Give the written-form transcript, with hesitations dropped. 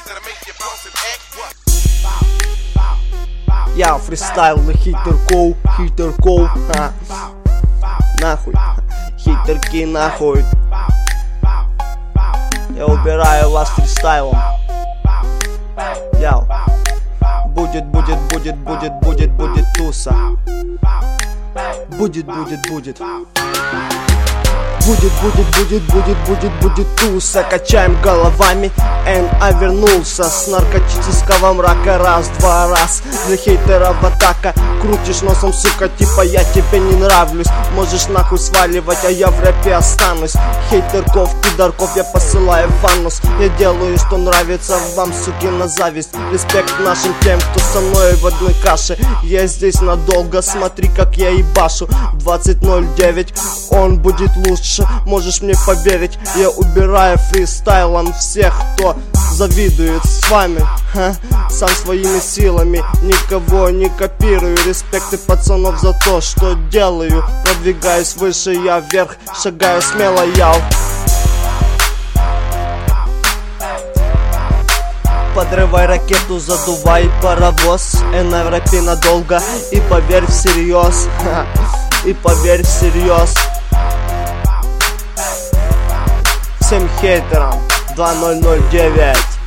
Я фристайл на хитерков, нахуй, хитерки нахуй. Я убираю вас фристайлом. Яу. Будет туса. Будет туса. Качаем головами, а вернулся с наркотического мрака. Раз-два раз, для хейтеров атака. Крутишь носом, сука, типа я тебе не нравлюсь. Можешь нахуй сваливать, а я в рэпе останусь. Хейтерков, пидорков я посылаю в анус. Я делаю, что нравится вам, суки, на зависть. Респект нашим тем, кто со мной в одной каше. Я здесь надолго, смотри, как я ебашу. 20:09, он будет лучше, можешь мне поверить. Я убираю фристайлом всех, кто завидует с вами, сам своими силами, никого не копирую. Респекты пацанов за то, что делаю. Продвигаюсь выше, я вверх, шагаю смело, яу. Подрывай ракету, задувай паровоз. В рэпе надолго, и поверь всерьез. И поверь всерьез. Всем хейтерам 2009.